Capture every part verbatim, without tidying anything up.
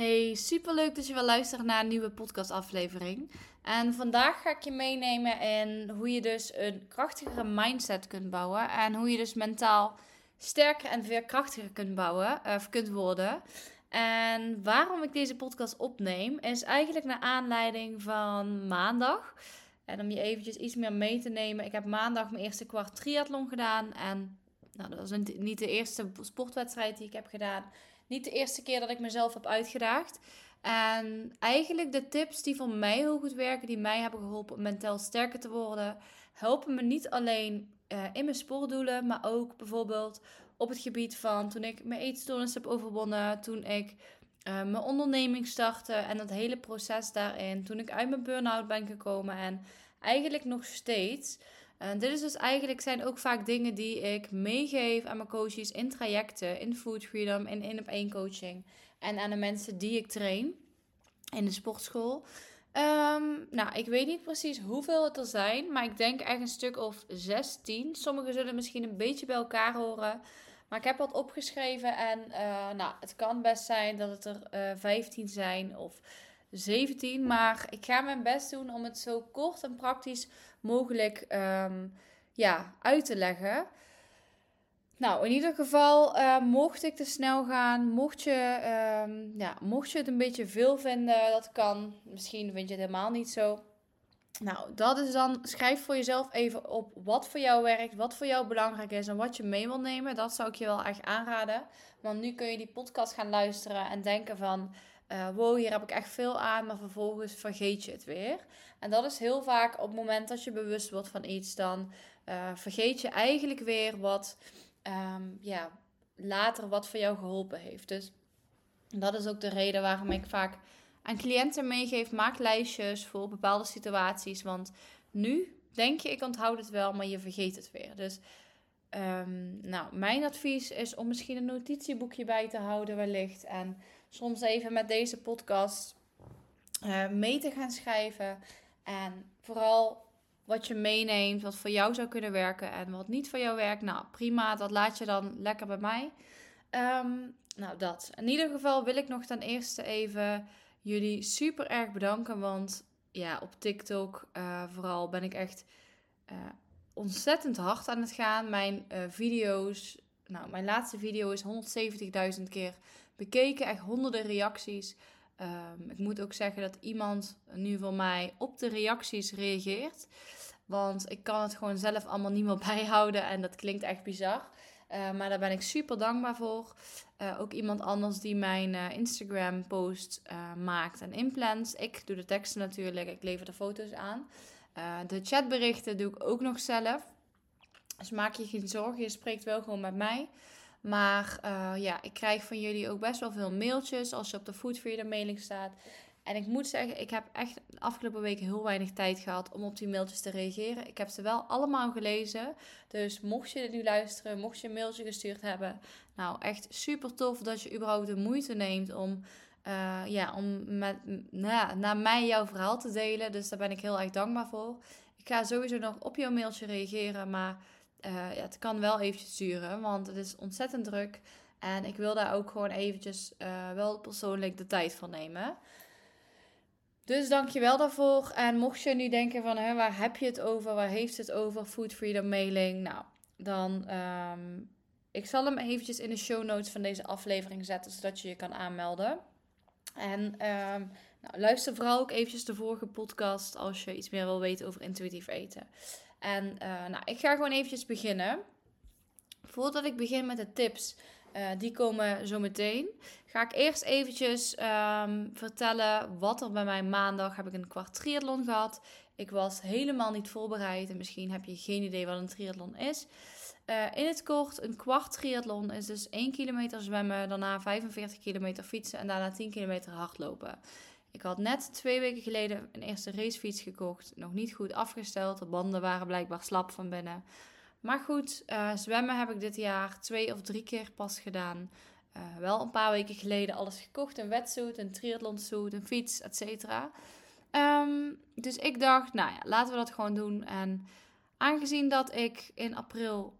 Hey, superleuk dat je wil luisteren naar een nieuwe podcastaflevering. En vandaag ga ik je meenemen in hoe je dus een krachtigere mindset kunt bouwen. En hoe je dus mentaal sterker en veerkrachtiger kunt bouwen, of kunt worden. En waarom ik deze podcast opneem, is eigenlijk naar aanleiding van maandag. En om je eventjes iets meer mee te nemen. Ik heb maandag mijn eerste kwart triathlon gedaan. En nou, dat was niet de eerste sportwedstrijd die ik heb gedaan. Niet de eerste keer dat ik mezelf heb uitgedaagd. En eigenlijk de tips die voor mij heel goed werken, die mij hebben geholpen om mentaal sterker te worden, helpen me niet alleen uh, in mijn sportdoelen, maar ook bijvoorbeeld op het gebied van toen ik mijn eetstoornis heb overwonnen, toen ik uh, mijn onderneming startte en dat hele proces daarin, toen ik uit mijn burn-out ben gekomen en eigenlijk nog steeds. En dit is dus eigenlijk zijn ook vaak dingen die ik meegeef aan mijn coaches in trajecten, in Food Freedom, in één op één coaching en aan de mensen die ik train in de sportschool. Um, nou, ik weet niet precies hoeveel het er zijn, maar ik denk echt een stuk of zestien. Sommige zullen misschien een beetje bij elkaar horen, maar ik heb wat opgeschreven en uh, nou, het kan best zijn dat het er uh, vijftien zijn of zeventien, maar ik ga mijn best doen om het zo kort en praktisch mogelijk um, ja, uit te leggen. Nou, in ieder geval, uh, mocht ik te snel gaan, mocht je, um, ja, mocht je het een beetje veel vinden, dat kan. Misschien vind je het helemaal niet zo. Nou, dat is dan, schrijf voor jezelf even op wat voor jou werkt, wat voor jou belangrijk is en wat je mee wil nemen. Dat zou ik je wel echt aanraden. Want nu kun je die podcast gaan luisteren en denken van, uh, wow, hier heb ik echt veel aan, maar vervolgens vergeet je het weer. En dat is heel vaak op het moment dat je bewust wordt van iets, dan uh, vergeet je eigenlijk weer wat, um, ja, later wat voor jou geholpen heeft. Dus dat is ook de reden waarom ik vaak aan cliënten meegeef, maak lijstjes voor bepaalde situaties. Want nu denk je, ik onthoud het wel, maar je vergeet het weer. Dus um, nou, mijn advies is om misschien een notitieboekje bij te houden wellicht. En soms even met deze podcast uh, mee te gaan schrijven. En vooral wat je meeneemt, wat voor jou zou kunnen werken en wat niet voor jou werkt. Nou, prima, dat laat je dan lekker bij mij. Um, nou, dat. In ieder geval wil ik nog ten eerste even jullie super erg bedanken, want ja, op TikTok uh, vooral ben ik echt uh, ontzettend hard aan het gaan. Mijn uh, video's, nou, mijn laatste video is honderdzeventigduizend keer bekeken, echt honderden reacties. Um, ik moet ook zeggen dat iemand nu voor mij op de reacties reageert, want ik kan het gewoon zelf allemaal niet meer bijhouden en dat klinkt echt bizar. Uh, maar daar ben ik super dankbaar voor. Uh, ook iemand anders die mijn uh, Instagram post uh, maakt en inplant. Ik doe de teksten natuurlijk, ik lever de foto's aan. Uh, de chatberichten doe ik ook nog zelf. Dus maak je geen zorgen, je spreekt wel gewoon met mij. Maar uh, ja, ik krijg van jullie ook best wel veel mailtjes als je op de Food Freedom mailing staat. En ik moet zeggen, ik heb echt de afgelopen weken heel weinig tijd gehad om op die mailtjes te reageren. Ik heb ze wel allemaal gelezen. Dus mocht je dit nu luisteren, mocht je een mailtje gestuurd hebben. Nou, echt super tof dat je überhaupt de moeite neemt om, uh, ja, om met, na, naar mij jouw verhaal te delen. Dus daar ben ik heel erg dankbaar voor. Ik ga sowieso nog op jouw mailtje reageren, maar uh, ja, het kan wel eventjes duren, want het is ontzettend druk. En ik wil daar ook gewoon eventjes uh, wel persoonlijk de tijd voor nemen. Dus dankjewel daarvoor. En mocht je nu denken van, hè, waar heb je het over? Waar heeft het over? Food Freedom mailing. Nou, dan... Um, ik zal hem eventjes in de show notes van deze aflevering zetten, zodat je je kan aanmelden. En um, nou, luister vooral ook eventjes de vorige podcast als je iets meer wil weten over intuïtief eten. En uh, nou, ik ga gewoon eventjes beginnen. Voordat ik begin met de tips, uh, die komen zo meteen, ga ik eerst eventjes um, vertellen wat er bij mij maandag heb ik een kwart triathlon gehad. Ik was helemaal niet voorbereid en misschien heb je geen idee wat een triathlon is. Uh, in het kort, een kwart triathlon is dus één kilometer zwemmen, daarna vijfenveertig kilometer fietsen en daarna tien kilometer hardlopen. Ik had net twee weken geleden een eerste racefiets gekocht, nog niet goed afgesteld, de banden waren blijkbaar slap van binnen. Maar goed, uh, zwemmen heb ik dit jaar twee of drie keer pas gedaan. Uh, wel een paar weken geleden alles gekocht, een wetsuit, een triathlonsuit, een fiets, et cetera. Um, dus ik dacht, nou ja, laten we dat gewoon doen. En aangezien dat ik in april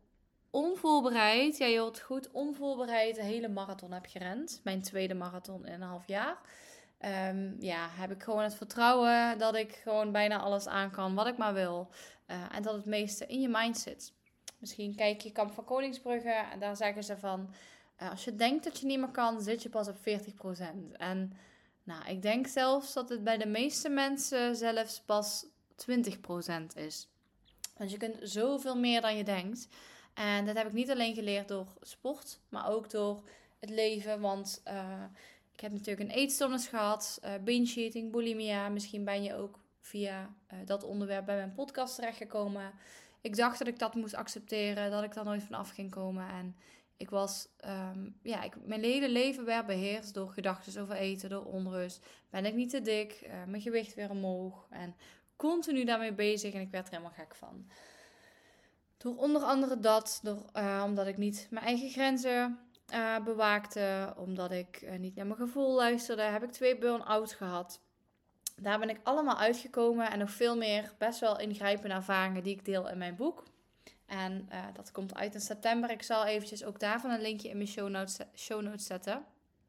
onvoorbereid, ja je hoort goed, onvoorbereid de hele marathon heb gerend. Mijn tweede marathon in een half jaar. Um, ja, heb ik gewoon het vertrouwen dat ik gewoon bijna alles aan kan wat ik maar wil. Uh, en dat het meeste in je mind zit. Misschien kijk je Kamp van Koningsbrugge en daar zeggen ze van... Uh, als je denkt dat je niet meer kan, zit je pas op veertig procent. En nou, ik denk zelfs dat het bij de meeste mensen zelfs pas twintig procent is. Want je kunt zoveel meer dan je denkt. En dat heb ik niet alleen geleerd door sport, maar ook door het leven. Want uh, ik heb natuurlijk een eetstoornis gehad, uh, binge eating, bulimia. Misschien ben je ook via uh, dat onderwerp bij mijn podcast terechtgekomen. Ik dacht dat ik dat moest accepteren, dat ik daar nooit van af ging komen. En ik was, um, ja, ik, mijn hele leven werd beheerst door gedachten over eten, door onrust. Ben ik niet te dik, uh, mijn gewicht weer omhoog en continu daarmee bezig en ik werd er helemaal gek van. Door onder andere dat, door, uh, omdat ik niet mijn eigen grenzen uh, bewaakte, omdat ik uh, niet naar mijn gevoel luisterde, heb ik twee burn-outs gehad. Daar ben ik allemaal uitgekomen en nog veel meer best wel ingrijpende ervaringen die ik deel in mijn boek. En uh, dat komt uit in september. Ik zal eventjes ook daarvan een linkje in mijn show notes, show notes zetten.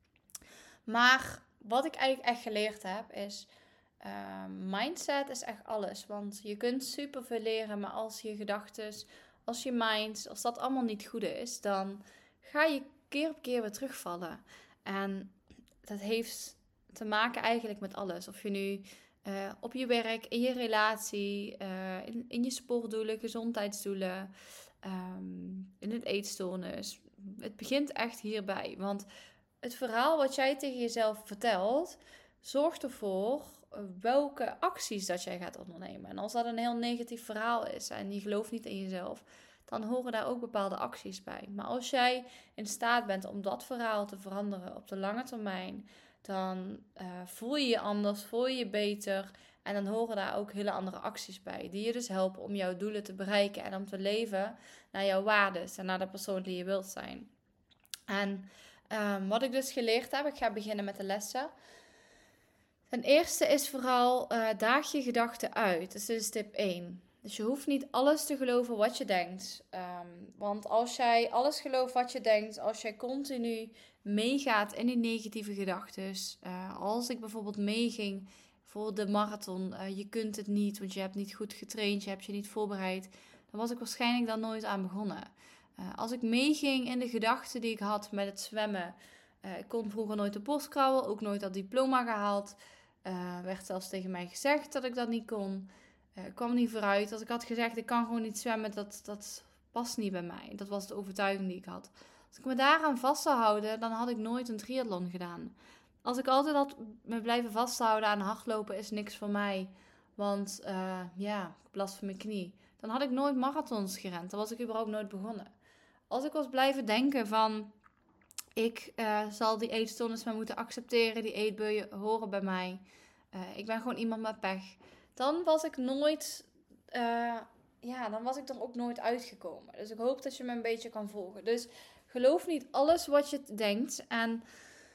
Maar wat ik eigenlijk echt geleerd heb is... Uh, mindset is echt alles. Want je kunt superveel leren, maar als je gedachten, als je mind, als dat allemaal niet goed is, dan ga je keer op keer weer terugvallen. En dat heeft te maken eigenlijk met alles. Of je nu uh, op je werk, in je relatie, uh, in, in je sportdoelen, gezondheidsdoelen, um, in het eetstoornis. Het begint echt hierbij. Want het verhaal wat jij tegen jezelf vertelt, zorgt ervoor welke acties dat jij gaat ondernemen. En als dat een heel negatief verhaal is en je gelooft niet in jezelf, dan horen daar ook bepaalde acties bij. Maar als jij in staat bent om dat verhaal te veranderen op de lange termijn, dan uh, voel je je anders, voel je je beter en dan horen daar ook hele andere acties bij, die je dus helpen om jouw doelen te bereiken en om te leven naar jouw waarden en naar de persoon die je wilt zijn. En um, wat ik dus geleerd heb, ik ga beginnen met de lessen. Ten eerste is vooral uh, daag je gedachten uit. Dus dit is tip één. Dus je hoeft niet alles te geloven wat je denkt. Um, want als jij alles gelooft wat je denkt, als jij continu meegaat in die negatieve gedachten. Uh, als ik bijvoorbeeld meeging voor de marathon, uh, je kunt het niet, want je hebt niet goed getraind, je hebt je niet voorbereid. Dan was ik waarschijnlijk daar nooit aan begonnen. Uh, als ik meeging in de gedachten die ik had met het zwemmen. Uh, ik kon vroeger nooit de borstkrabben, ook nooit dat diploma gehaald. Uh, werd zelfs tegen mij gezegd dat ik dat niet kon. Uh, ik kwam niet vooruit. Als ik had gezegd, ik kan gewoon niet zwemmen, dat, dat past niet bij mij. Dat was de overtuiging die ik had. Als ik me daaraan vast zou houden, dan had ik nooit een triathlon gedaan. Als ik altijd had me blijven vasthouden aan hardlopen is niks voor mij. Want uh, ja, ik heb last van mijn knie. Dan had ik nooit marathons gerend. Dan was ik überhaupt nooit begonnen. Als ik was blijven denken van... Ik uh, zal die eetstoornis maar moeten accepteren. Die eetbuien horen bij mij. Uh, ik ben gewoon iemand met pech. Dan was ik nooit... Uh, ja, dan was ik er ook nooit uitgekomen. Dus ik hoop dat je me een beetje kan volgen. Dus geloof niet alles wat je denkt. En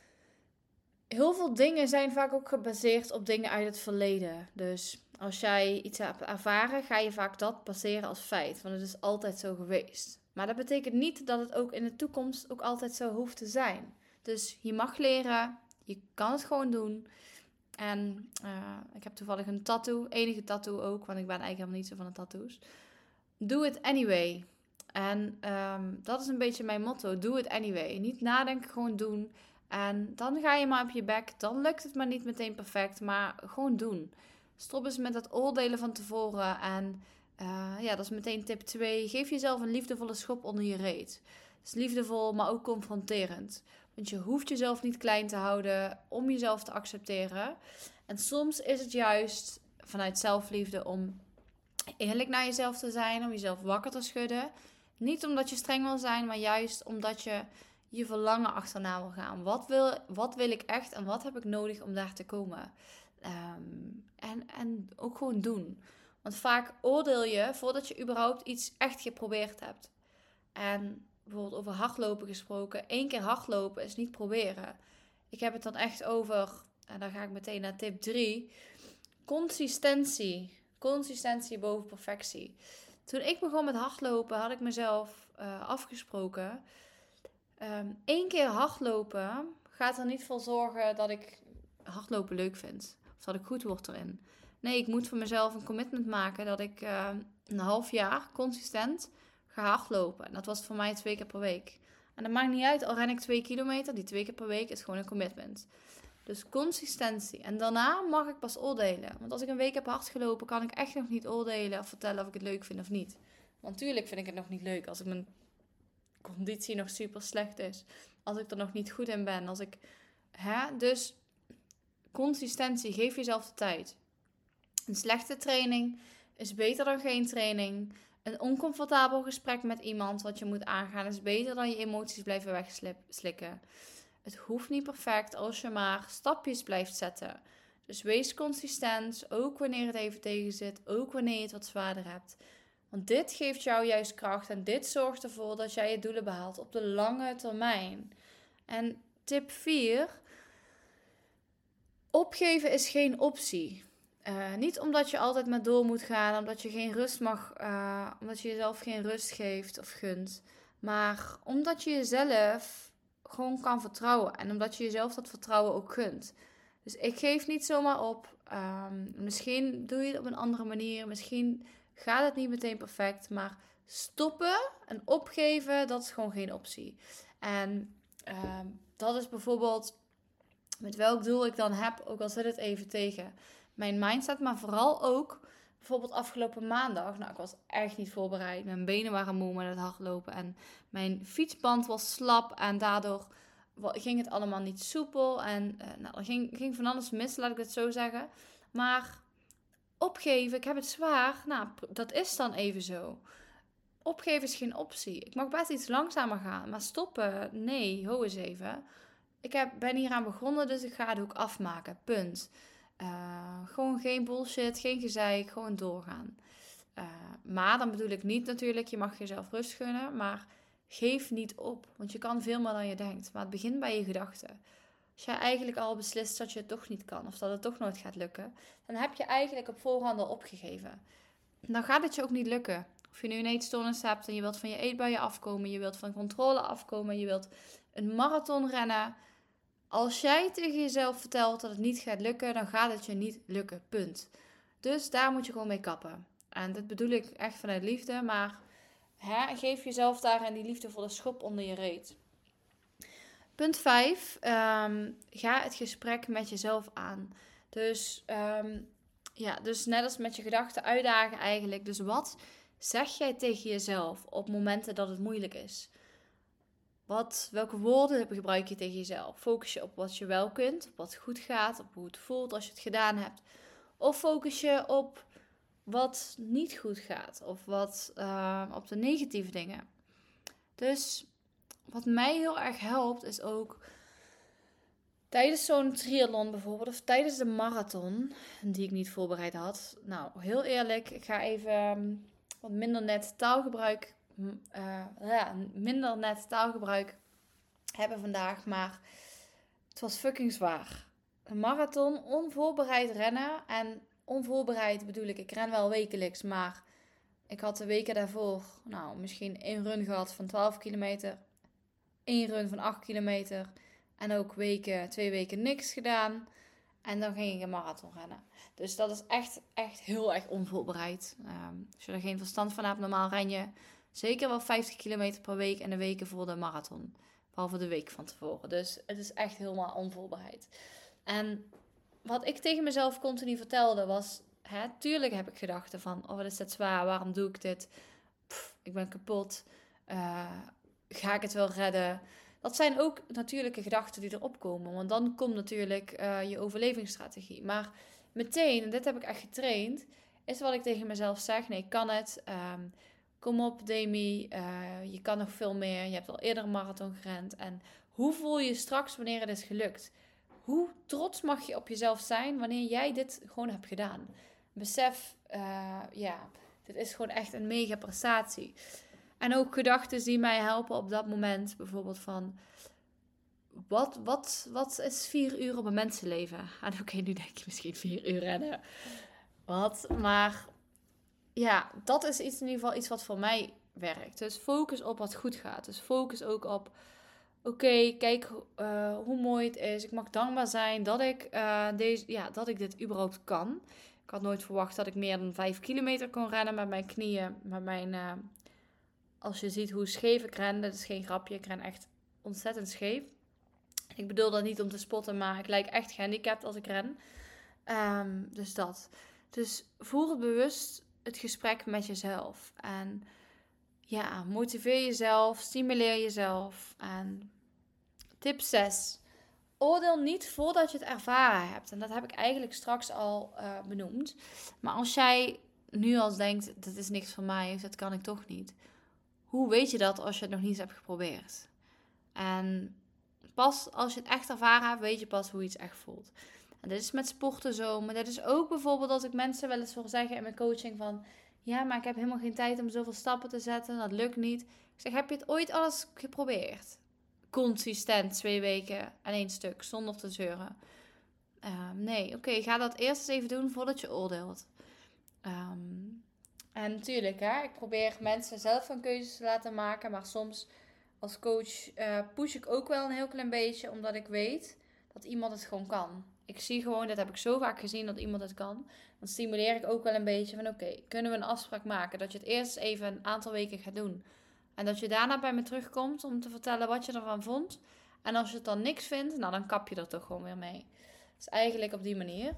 heel veel dingen zijn vaak ook gebaseerd op dingen uit het verleden. Dus als jij iets hebt ervaren, ga je vaak dat baseren als feit. Want het is altijd zo geweest. Maar dat betekent niet dat het ook in de toekomst ook altijd zo hoeft te zijn. Dus je mag leren, je kan het gewoon doen. En uh, ik heb toevallig een tattoo, enige tattoo ook, want ik ben eigenlijk helemaal niet zo van de tattoos. Do it anyway. En um, dat is een beetje mijn motto, do it anyway. Niet nadenken, gewoon doen. En dan ga je maar op je bek, dan lukt het maar niet meteen perfect, maar gewoon doen. Stop eens met dat oordelen van tevoren en... Uh, ja, dat is meteen tip twee. Geef jezelf een liefdevolle schop onder je reet. Het is liefdevol, maar ook confronterend. Want je hoeft jezelf niet klein te houden om jezelf te accepteren. En soms is het juist vanuit zelfliefde om eerlijk naar jezelf te zijn. Om jezelf wakker te schudden. Niet omdat je streng wil zijn, maar juist omdat je je verlangen achterna wil gaan. Wat wil, wat wil ik echt en wat heb ik nodig om daar te komen? Um, en, en ook gewoon doen. Want vaak oordeel je voordat je überhaupt iets echt geprobeerd hebt. En bijvoorbeeld over hardlopen gesproken. Eén keer hardlopen is niet proberen. Ik heb het dan echt over, en dan ga ik meteen naar tip drie. Consistentie. Consistentie boven perfectie. Toen ik begon met hardlopen had ik mezelf uh, afgesproken. Um, Eén keer hardlopen gaat er niet voor zorgen dat ik hardlopen leuk vind. Of dat ik goed word erin. Nee, ik moet voor mezelf een commitment maken dat ik uh, een half jaar consistent ga hardlopen. En dat was voor mij twee keer per week. En dat maakt niet uit, al ren ik twee kilometer, die twee keer per week is gewoon een commitment. Dus consistentie. En daarna mag ik pas oordelen. Want als ik een week heb hard gelopen, kan ik echt nog niet oordelen of vertellen of ik het leuk vind of niet. Want natuurlijk vind ik het nog niet leuk als ik mijn conditie nog super slecht is. Als ik er nog niet goed in ben. Als ik, hè? Dus consistentie, geef jezelf de tijd. Een slechte training is beter dan geen training. Een oncomfortabel gesprek met iemand wat je moet aangaan is beter dan je emoties blijven wegslikken. Het hoeft niet perfect als je maar stapjes blijft zetten. Dus wees consistent, ook wanneer het even tegen zit, ook wanneer je het wat zwaarder hebt. Want dit geeft jou juist kracht en dit zorgt ervoor dat jij je doelen behaalt op de lange termijn. En tip vier, opgeven is geen optie. Uh, niet omdat je altijd maar door moet gaan, omdat je geen rust mag, uh, omdat je jezelf geen rust geeft of gunt. Maar omdat je jezelf gewoon kan vertrouwen en omdat je jezelf dat vertrouwen ook gunt. Dus ik geef niet zomaar op. Um, misschien doe je het op een andere manier, misschien gaat het niet meteen perfect, maar stoppen en opgeven, dat is gewoon geen optie. En um, dat is bijvoorbeeld met welk doel ik dan heb, ook al zit het even tegen mijn mindset, maar vooral ook bijvoorbeeld afgelopen maandag. Nou, ik was echt niet voorbereid. Mijn benen waren moe met het hardlopen en mijn fietsband was slap en daardoor ging het allemaal niet soepel en uh, nou, er ging, ging van alles mis, laat ik het zo zeggen. Maar opgeven, ik heb het zwaar, nou, dat is dan even zo. Opgeven is geen optie. Ik mag best iets langzamer gaan, maar stoppen, nee, ho eens even. Ik heb, ben hier aan begonnen, dus ik ga het ook afmaken, punt. Uh, gewoon geen bullshit, geen gezeik, gewoon doorgaan. Uh, maar dan bedoel ik niet natuurlijk, je mag jezelf rust gunnen, maar geef niet op. Want je kan veel meer dan je denkt. Maar het begint bij je gedachten. Als jij eigenlijk al beslist dat je het toch niet kan, of dat het toch nooit gaat lukken, dan heb je eigenlijk op voorhand al opgegeven. Dan gaat het je ook niet lukken. Of je nu een eetstoornis hebt en je wilt van je eetbuien afkomen, je wilt van controle afkomen, je wilt een marathon rennen. Als jij tegen jezelf vertelt dat het niet gaat lukken, dan gaat het je niet lukken, punt. Dus daar moet je gewoon mee kappen. En dat bedoel ik echt vanuit liefde, maar hè, geef jezelf daarin die liefdevolle schop onder je reet. Punt vijf, um, ga het gesprek met jezelf aan. Dus, um, ja, dus net als met je gedachten uitdagen eigenlijk. Dus wat zeg jij tegen jezelf op momenten dat het moeilijk is? Wat, welke woorden gebruik je tegen jezelf? Focus je op wat je wel kunt, op wat goed gaat, op hoe het voelt als je het gedaan hebt. Of focus je op wat niet goed gaat of wat, uh, op de negatieve dingen. Dus wat mij heel erg helpt is ook tijdens zo'n triathlon bijvoorbeeld of tijdens de marathon die ik niet voorbereid had. Nou, heel eerlijk, ik ga even wat minder net taalgebruik Uh, ja, minder net taalgebruik hebben vandaag, maar het was fucking zwaar. Een marathon, onvoorbereid rennen en onvoorbereid bedoel ik, ik ren wel wekelijks, maar ik had de weken daarvoor, nou, misschien één run gehad van twaalf kilometer, één run van acht kilometer en ook weken, twee weken niks gedaan en dan ging ik een marathon rennen. Dus dat is echt, echt heel erg onvoorbereid. Um, als je er geen verstand van hebt, normaal ren je zeker wel vijftig kilometer per week en de weken voor de marathon. Behalve de week van tevoren. Dus het is echt helemaal onvoorbereid. En wat ik tegen mezelf continu vertelde was, hè, tuurlijk heb ik gedachten van, oh wat is dit zwaar, waarom doe ik dit? Pff, ik ben kapot. Uh, ga ik het wel redden? Dat zijn ook natuurlijke gedachten die erop komen. Want dan komt natuurlijk uh, je overlevingsstrategie. Maar meteen, en dit heb ik echt getraind, is wat ik tegen mezelf zeg. Nee, ik kan het. Um, Kom op, Demi. Uh, je kan nog veel meer. Je hebt al eerder een marathon gerend. En hoe voel je je straks wanneer het is gelukt? Hoe trots mag je op jezelf zijn wanneer jij dit gewoon hebt gedaan? Besef, uh, ja, dit is gewoon echt een mega prestatie. En ook gedachten die mij helpen op dat moment. Bijvoorbeeld van, wat, wat, wat is vier uur op een mensenleven? En oké, okay, nu denk je misschien vier uur rennen. Wat? Maar ja, dat is iets, in ieder geval iets wat voor mij werkt. Dus focus op wat goed gaat. Dus focus ook op, oké, okay, kijk uh, hoe mooi het is. Ik mag dankbaar zijn dat ik, uh, deze, ja, dat ik dit überhaupt kan. Ik had nooit verwacht dat ik meer dan vijf kilometer kon rennen met mijn knieën. Met mijn, uh, als je ziet hoe scheef ik ren, dat is geen grapje. Ik ren echt ontzettend scheef. Ik bedoel dat niet om te spotten, maar ik lijk echt gehandicapt als ik ren. Um, dus dat. Dus voer het bewust het gesprek met jezelf. En ja, motiveer jezelf, stimuleer jezelf. En tip zes. Oordeel niet voordat je het ervaren hebt. En dat heb ik eigenlijk straks al uh, benoemd. Maar als jij nu al denkt, dat is niks voor mij, of dat kan ik toch niet. Hoe weet je dat als je het nog niet hebt geprobeerd? En pas als je het echt ervaren hebt, weet je pas hoe iets echt voelt. En dit is met sporten zo. Maar dit is ook bijvoorbeeld als ik mensen wel eens voor zeggen in mijn coaching van... Ja, maar ik heb helemaal geen tijd om zoveel stappen te zetten. Dat lukt niet. Ik zeg, heb je het ooit alles geprobeerd? Consistent, twee weken en één stuk, zonder te zeuren. Uh, nee, oké, okay, ga dat eerst eens even doen voordat je oordeelt. Um, en natuurlijk, hè, ik probeer mensen zelf een keuzes te laten maken. Maar soms als coach uh, push ik ook wel een heel klein beetje. Omdat ik weet dat iemand het gewoon kan. Ik zie gewoon, dat heb ik zo vaak gezien, dat iemand het kan. Dan stimuleer ik ook wel een beetje van oké, okay, kunnen we een afspraak maken dat je het eerst even een aantal weken gaat doen. En dat je daarna bij me terugkomt om te vertellen wat je ervan vond. En als je het dan niks vindt, nou dan kap je er toch gewoon weer mee. Dus eigenlijk op die manier.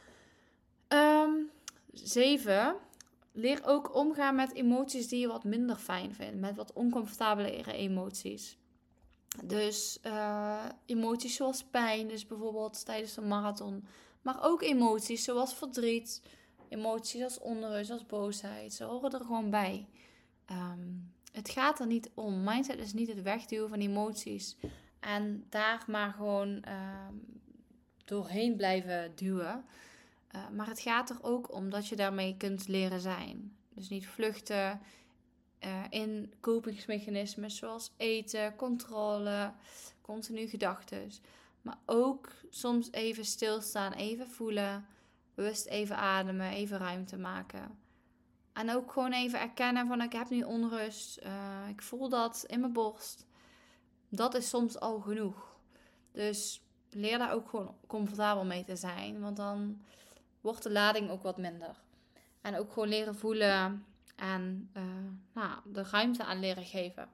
Um, zeven. Leer ook omgaan met emoties die je wat minder fijn vindt. Met wat oncomfortabelere emoties. Dus uh, emoties zoals pijn, dus bijvoorbeeld tijdens een marathon. Maar ook emoties zoals verdriet, emoties als onrust, als boosheid. Ze horen er gewoon bij. Um, het gaat er niet om. Mindset is niet het wegduwen van emoties. En daar maar gewoon uh, doorheen blijven duwen. Uh, maar het gaat er ook om dat je daarmee kunt leren zijn. Dus niet vluchten uh, in kopingsmechanismen zoals eten, controle, continu gedachten. Maar ook soms even stilstaan, even voelen, bewust even ademen, even ruimte maken. En ook gewoon even erkennen van ik heb nu onrust, uh, ik voel dat in mijn borst. Dat is soms al genoeg. Dus leer daar ook gewoon comfortabel mee te zijn, want dan wordt de lading ook wat minder. En ook gewoon leren voelen en uh, nou, de ruimte aan leren geven.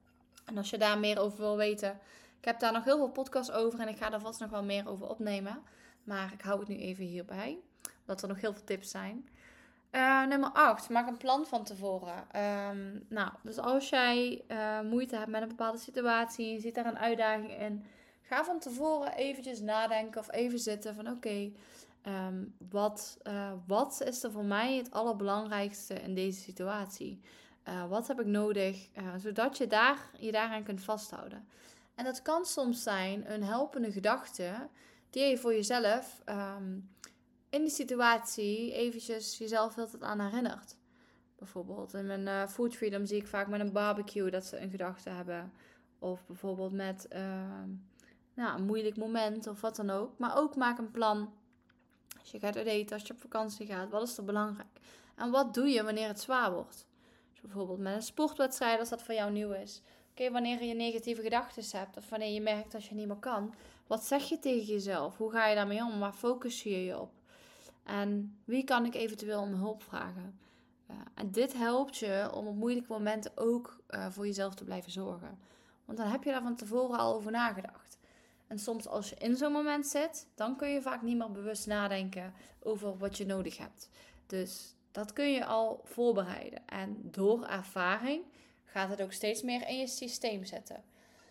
En als je daar meer over wil weten, ik heb daar nog heel veel podcasts over en ik ga er vast nog wel meer over opnemen. Maar ik hou het nu even hierbij, omdat er nog heel veel tips zijn. Uh, nummer acht, maak een plan van tevoren. Um, nou, dus als jij uh, moeite hebt met een bepaalde situatie, je ziet daar een uitdaging in, ga van tevoren eventjes nadenken of even zitten van oké, okay, um, wat, uh, wat is er voor mij het allerbelangrijkste in deze situatie? Uh, wat heb ik nodig? Uh, zodat je daar, je daaraan kunt vasthouden. En dat kan soms zijn een helpende gedachte die je voor jezelf um, in die situatie eventjes jezelf heel tijd aan herinnert. Bijvoorbeeld in mijn uh, Food Freedom zie ik vaak met een barbecue dat ze een gedachte hebben. Of bijvoorbeeld met uh, nou, een moeilijk moment of wat dan ook. Maar ook maak een plan. Als je gaat uit eten, als je op vakantie gaat, wat is er belangrijk? En wat doe je wanneer het zwaar wordt? Dus bijvoorbeeld met een sportwedstrijd, als dat voor jou nieuw is. Oké, okay, wanneer je negatieve gedachten hebt of wanneer je merkt dat je niet meer kan. Wat zeg je tegen jezelf? Hoe ga je daarmee om? Waar focus je je op? En wie kan ik eventueel om hulp vragen? Uh, en dit helpt je om op moeilijke momenten ook uh, voor jezelf te blijven zorgen. Want dan heb je daar van tevoren al over nagedacht. En soms als je in zo'n moment zit, dan kun je vaak niet meer bewust nadenken over wat je nodig hebt. Dus dat kun je al voorbereiden. En door ervaring gaat het ook steeds meer in je systeem zetten.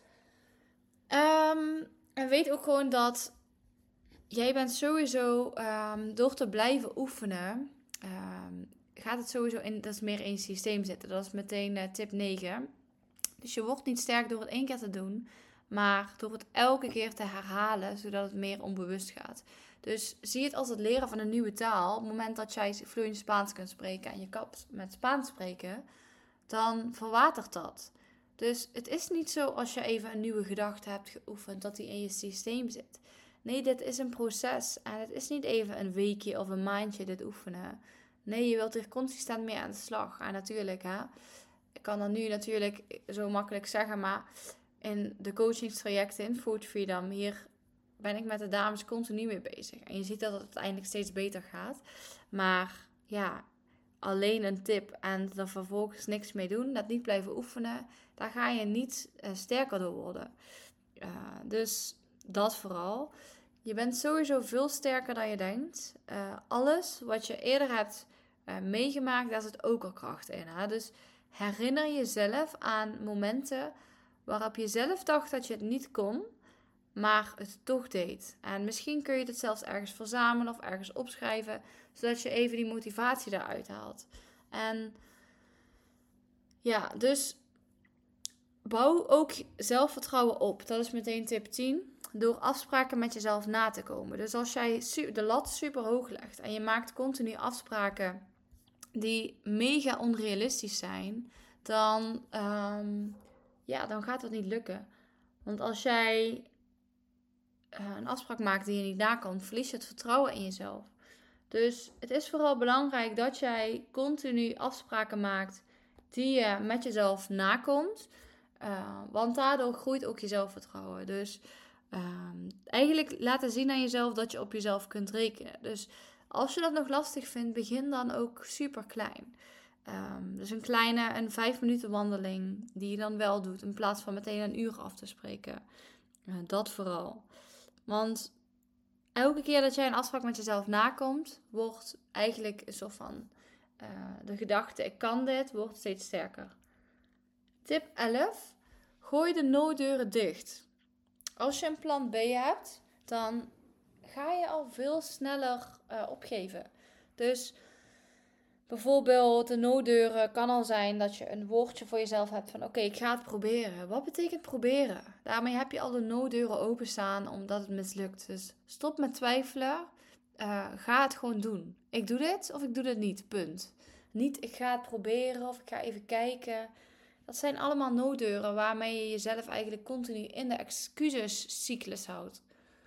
Um, en weet ook gewoon dat jij bent sowieso, um, door te blijven oefenen, um, gaat het sowieso in, dat is meer in je systeem zitten. Dat is meteen uh, tip negen. Dus je wordt niet sterk door het één keer te doen, maar door het elke keer te herhalen, zodat het meer onbewust gaat. Dus zie het als het leren van een nieuwe taal. Op het moment dat jij vloeiend Spaans kunt spreken en je kapt met Spaans spreken, dan verwatert dat. Dus het is niet zo als je even een nieuwe gedachte hebt geoefend, dat die in je systeem zit. Nee, dit is een proces. En het is niet even een weekje of een maandje dit oefenen. Nee, je wilt er consistent mee aan de slag. En natuurlijk, hè, ik kan dat nu natuurlijk zo makkelijk zeggen, maar in de coachingstrajecten in Food Freedom, hier ben ik met de dames continu mee bezig. En je ziet dat het uiteindelijk steeds beter gaat. Maar ja, alleen een tip en er vervolgens niks mee doen, dat niet blijven oefenen, daar ga je niet uh, sterker door worden. Uh, dus dat vooral. Je bent sowieso veel sterker dan je denkt. Uh, alles wat je eerder hebt uh, meegemaakt, daar zit ook al kracht in. Hè? Dus herinner jezelf aan momenten waarop je zelf dacht dat je het niet kon, maar het toch deed. En misschien kun je het zelfs ergens verzamelen of ergens opschrijven, zodat je even die motivatie eruit haalt. En ja, dus bouw ook zelfvertrouwen op. Dat is meteen tip tien. Door afspraken met jezelf na te komen. Dus als jij de lat super hoog legt en je maakt continu afspraken die mega onrealistisch zijn, dan, um, ja, dan gaat het niet lukken. Want als jij uh, een afspraak maakt die je niet nakomt, verlies je het vertrouwen in jezelf. Dus het is vooral belangrijk dat jij continu afspraken maakt die je met jezelf nakomt. Uh, want daardoor groeit ook je zelfvertrouwen. Dus uh, eigenlijk laten zien aan jezelf dat je op jezelf kunt rekenen. Dus als je dat nog lastig vindt, begin dan ook super klein. Um, dus een kleine, een vijf minuten wandeling die je dan wel doet, in plaats van meteen een uur af te spreken. Uh, dat vooral. Want elke keer dat jij een afspraak met jezelf nakomt, wordt eigenlijk een soort van uh, de gedachte, ik kan dit, wordt steeds sterker. Tip elf. Gooi de nooddeuren dicht. Als je een plan B hebt, dan ga je al veel sneller uh, opgeven. Dus bijvoorbeeld de nooddeuren kan al zijn dat je een woordje voor jezelf hebt van oké, okay, ik ga het proberen. Wat betekent proberen? Daarmee heb je al de nooddeuren openstaan omdat het mislukt. Dus stop met twijfelen. Uh, ga het gewoon doen. Ik doe dit of ik doe dit niet. Punt. Niet ik ga het proberen of ik ga even kijken. Dat zijn allemaal nooddeuren waarmee je jezelf eigenlijk continu in de excusescyclus houdt.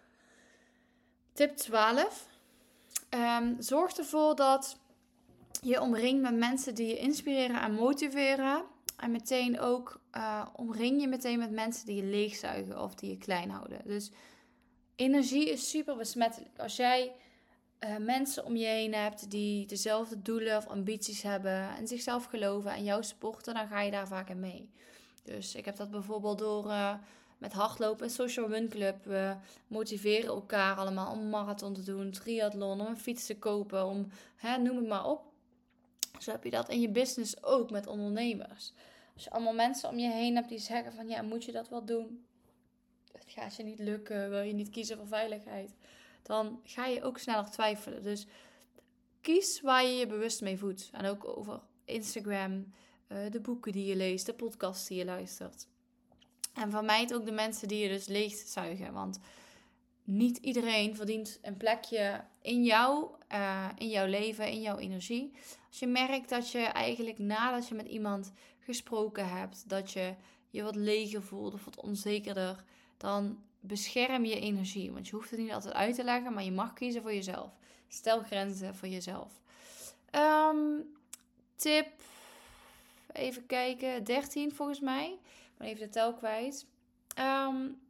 Tip twaalf. Um, zorg ervoor dat je omringt met mensen die je inspireren en motiveren. En meteen ook uh, omring je meteen met mensen die je leegzuigen of die je klein houden. Dus energie is super besmettelijk. Als jij uh, mensen om je heen hebt die dezelfde doelen of ambities hebben en zichzelf geloven en jou supporten, dan ga je daar vaak in mee. Dus ik heb dat bijvoorbeeld door uh, met hardlopen en Social Run Club. We motiveren elkaar allemaal om een marathon te doen, triathlon, om een fiets te kopen, om, hè, noem het maar op. Zo heb je dat in je business ook met ondernemers. Als je allemaal mensen om je heen hebt die zeggen van ja, moet je dat wel doen? Het gaat je niet lukken, wil je niet kiezen voor veiligheid? Dan ga je ook sneller twijfelen. Dus kies waar je je bewust mee voedt. En ook over Instagram, de boeken die je leest, de podcasts die je luistert. En vermijd ook de mensen die je dus leegzuigen. Want niet iedereen verdient een plekje in jou, uh, in jouw leven, in jouw energie. Als je merkt dat je eigenlijk nadat je met iemand gesproken hebt, dat je je wat leger voelt of wat onzekerder, dan bescherm je energie. Want je hoeft het niet altijd uit te leggen, maar je mag kiezen voor jezelf. Stel grenzen voor jezelf. Um, tip, even kijken, dertien volgens mij. Ik ben even de tel kwijt. Um,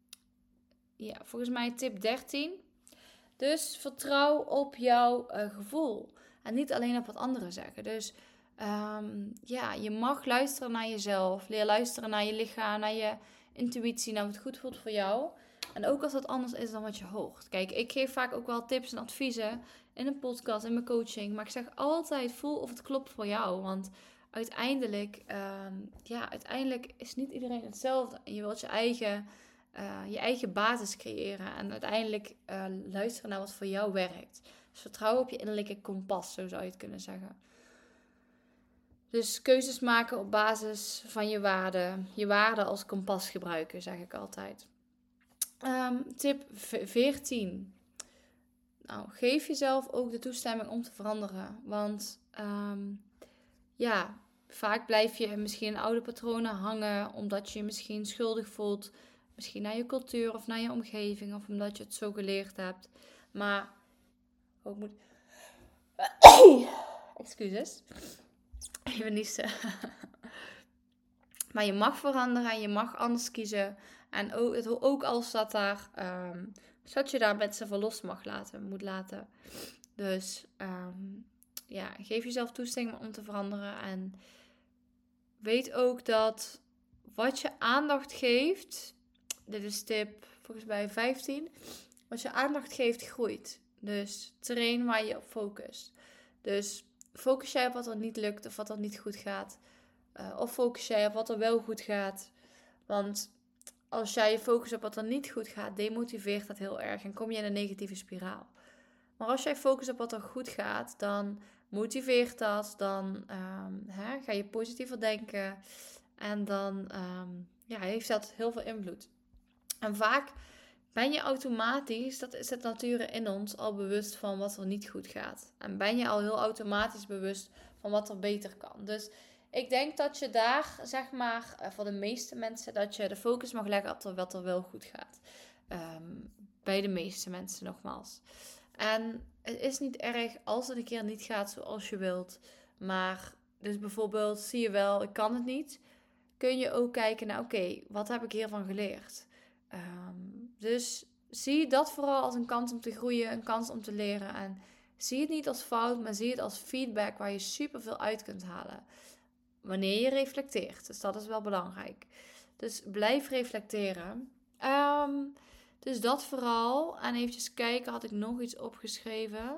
ja, volgens mij tip dertien. Dus vertrouw op jouw uh, gevoel. En niet alleen op wat anderen zeggen. Dus um, ja, je mag luisteren naar jezelf. Leer luisteren naar je lichaam, naar je intuïtie, naar wat goed voelt voor jou. En ook als dat anders is dan wat je hoort. Kijk, ik geef vaak ook wel tips en adviezen in een podcast, in mijn coaching. Maar ik zeg altijd, voel of het klopt voor jou. Want uiteindelijk, um, ja, uiteindelijk is niet iedereen hetzelfde. En je wilt je eigen, uh, je eigen basis creëren. En uiteindelijk uh, luisteren naar wat voor jou werkt. Dus vertrouw op je innerlijke kompas, zo zou je het kunnen zeggen. Dus keuzes maken op basis van je waarden. Je waarden als kompas gebruiken, zeg ik altijd. Um, tip veertien. Nou, geef jezelf ook de toestemming om te veranderen. Want um, ja, vaak blijf je misschien in oude patronen hangen, omdat je je misschien schuldig voelt. Misschien naar je cultuur of naar je omgeving, of omdat je het zo geleerd hebt. Maar, oh, ik moet... Excuses. Even niezen. Maar je mag veranderen en je mag anders kiezen. En ook, het, ook al staat daar, um, dat je daar mensen van los mag laten, moet laten. Dus um, ja, geef jezelf toestemming om te veranderen. En weet ook dat wat je aandacht geeft, dit is tip volgens mij vijftien, wat je aandacht geeft groeit. Dus train waar je op focust. Dus focus jij op wat er niet lukt of wat er niet goed gaat. Uh, of focus jij op wat er wel goed gaat. Want als jij je focust op wat er niet goed gaat, demotiveert dat heel erg en kom je in een negatieve spiraal. Maar als jij focust op wat er goed gaat, dan motiveert dat. Dan um, hè, ga je positiever denken. En dan um, ja, heeft dat heel veel invloed. En vaak ben je automatisch, dat is het nature in ons, al bewust van wat er niet goed gaat. En ben je al heel automatisch bewust van wat er beter kan. Dus ik denk dat je daar, zeg maar, voor de meeste mensen, dat je de focus mag leggen op wat er wel goed gaat. Um, bij de meeste mensen nogmaals. En het is niet erg als het een keer niet gaat zoals je wilt. Maar dus bijvoorbeeld, zie je wel, ik kan het niet. Kun je ook kijken naar, oké, okay, wat heb ik hiervan geleerd? Um, dus zie dat vooral als een kans om te groeien, een kans om te leren. En zie het niet als fout, maar zie het als feedback waar je superveel uit kunt halen. Wanneer je reflecteert. Dus dat is wel belangrijk. Dus blijf reflecteren. Um, dus dat vooral. En eventjes kijken, had ik nog iets opgeschreven?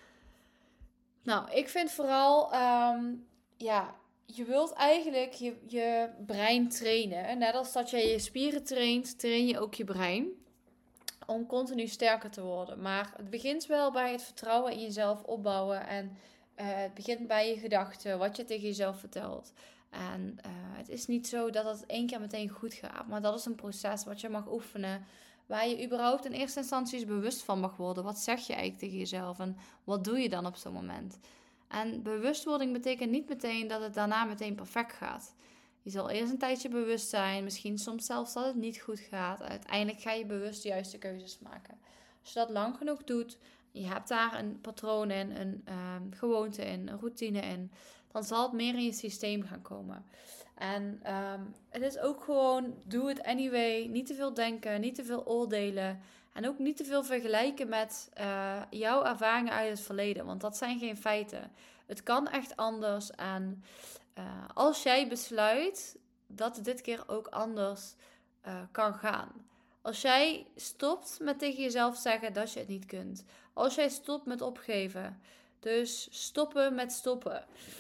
Nou, ik vind vooral, um, ja, je wilt eigenlijk je, je brein trainen. Net als dat je je spieren traint, train je ook je brein. Om continu sterker te worden. Maar het begint wel bij het vertrouwen in jezelf opbouwen. En uh, het begint bij je gedachten, wat je tegen jezelf vertelt. En uh, het is niet zo dat het één keer meteen goed gaat. Maar dat is een proces wat je mag oefenen. Waar je überhaupt in eerste instantie eens bewust van mag worden. Wat zeg je eigenlijk tegen jezelf? En wat doe je dan op zo'n moment? En bewustwording betekent niet meteen dat het daarna meteen perfect gaat. Je zal eerst een tijdje bewust zijn. Misschien soms zelfs dat het niet goed gaat. Uiteindelijk ga je bewust de juiste keuzes maken. Als je dat lang genoeg doet, je hebt daar een patroon in, een um, gewoonte in, een routine in, dan zal het meer in je systeem gaan komen. En um, het is ook gewoon, do it anyway. Niet te veel denken, niet te veel oordelen. En ook niet te veel vergelijken met uh, jouw ervaringen uit het verleden. Want dat zijn geen feiten. Het kan echt anders. En uh, als jij besluit dat het dit keer ook anders uh, kan gaan. Als jij stopt met tegen jezelf zeggen dat je het niet kunt. Als jij stopt met opgeven. Dus stoppen met stoppen.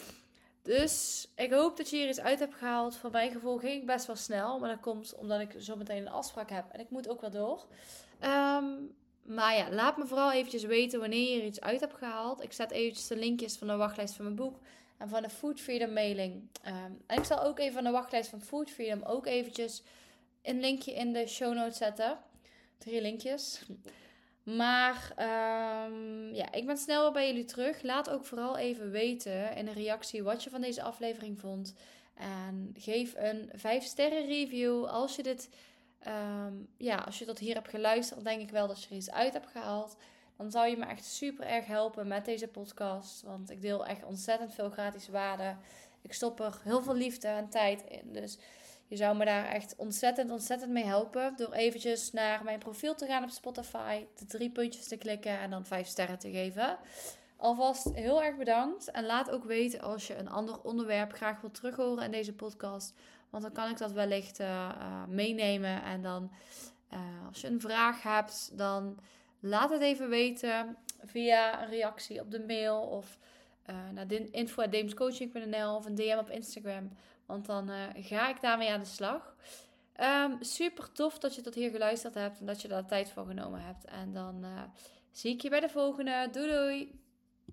Dus ik hoop dat je hier iets uit hebt gehaald. Voor mijn gevoel ging ik best wel snel. Maar dat komt omdat ik zo meteen een afspraak heb. En ik moet ook wel door. Um, maar ja, laat me vooral eventjes weten wanneer je hier iets uit hebt gehaald. Ik zet eventjes de linkjes van de wachtlijst van mijn boek. En van de Food Freedom mailing. Um, en ik zal ook even van de wachtlijst van Food Freedom ook eventjes een linkje in de show notes zetten. Drie linkjes. Maar um, ja, ik ben snel weer bij jullie terug. Laat ook vooral even weten in een reactie wat je van deze aflevering vond. En geef een vijf sterren review. Als je dit, um, ja, als je tot hier hebt geluisterd, denk ik wel dat je er iets uit hebt gehaald. Dan zou je me echt super erg helpen met deze podcast. Want ik deel echt ontzettend veel gratis waarde. Ik stop er heel veel liefde en tijd in. Dus je zou me daar echt ontzettend, ontzettend mee helpen. Door eventjes naar mijn profiel te gaan op Spotify. De drie puntjes te klikken en dan vijf sterren te geven. Alvast heel erg bedankt. En laat ook weten als je een ander onderwerp graag wilt terughoren in deze podcast. Want dan kan ik dat wellicht uh, uh, meenemen. En dan uh, als je een vraag hebt, dan laat het even weten via een reactie op de mail. Of uh, naar info at demscoaching punt n l of een D M op Instagram. Want dan uh, ga ik daarmee aan de slag. Um, super tof dat je tot hier geluisterd hebt. En dat je daar tijd voor genomen hebt. En dan uh, zie ik je bij de volgende. Doei doei!